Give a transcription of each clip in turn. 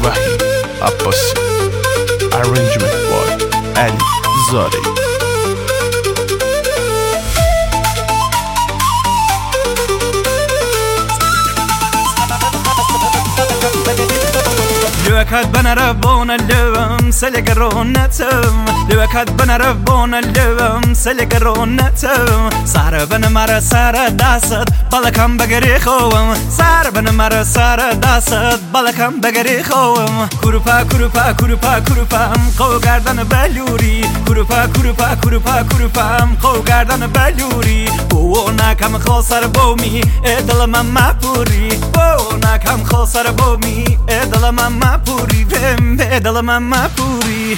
وحید عباسی. Arrangement by علی زارعی. لوكاد بنا ربونا اللوم سلقرونتم لوكاد بنا ربونا اللوم سلقرونتم سهر بنا مرا سهر داست بالكم بقري خوم سهر بنا مرا سهر داست بالكم بقري خوم كروپا كروپا كروپا كروپا قو گردن بلوری كروپا كروپا كروپا كروپا قو گردن بلوری بو نکم خسر بومی ادل من مپوری بو نکم خسر بومی ادل من مپوری بهم ادل من مپوری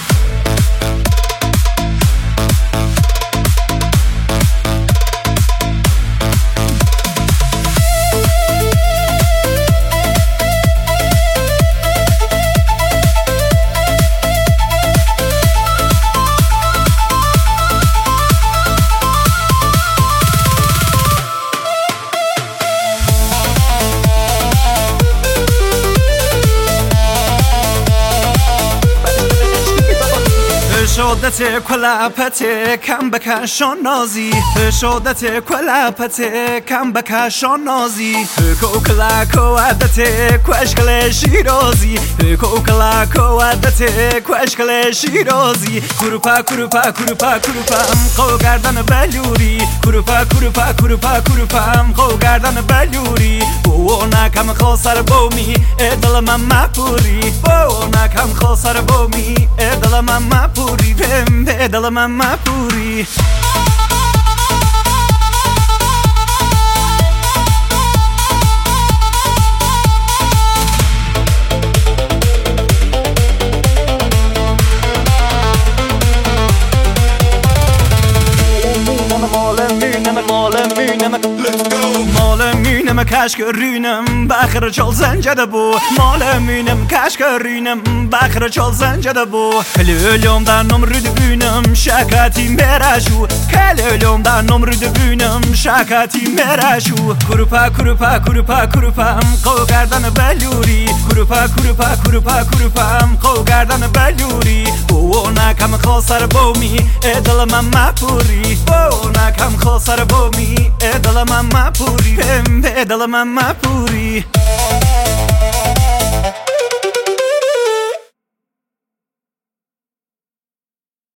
شدت کلپت کم بکشان نازی شدت کلپت کم بکشان نازی کوکلک و عدت کوشکل شیرازی کوکلک و عدت کوشکل شیرازی کروپا کروپا کروپا کروپا قو گردن بلوری کروپا کروپا کروپا کروپا قو گردن بلوری بو نکم خسر بومی ادل من مپوری بو نکم خسر بومی ادل من مپوری بهم ادل من مپوری مال کشک رینم بخر چال زنجده بو مال مینم کشک رینم بخر چال زنجده بو کلولم در نمرد بینم شکاتی مرشو کلولم در نمرد بینم شکاتی مرشو کروپا کروپا کروپا کروپا قو گردن بلوری کروپا کروپا کروپا کروپا قو گردن بلوری بو نکم خسر بومی ادل من مپوری بو نکم خسر بومی ادل من مپوری ادل من مپوری